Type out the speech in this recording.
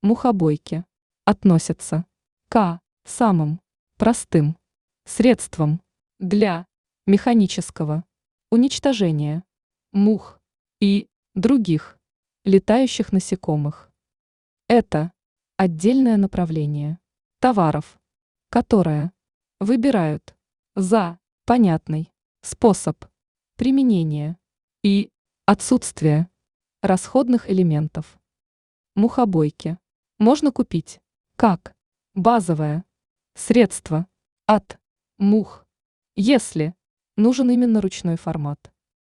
Мухобойки относятся к самым простым средствам для механического уничтожения мух и других летающих насекомых. Это отдельное направление товаров, которое выбирают за понятный способ применения и отсутствие расходных элементов. Мухобойки можно купить как базовое средство от мух, если нужен именно ручной формат.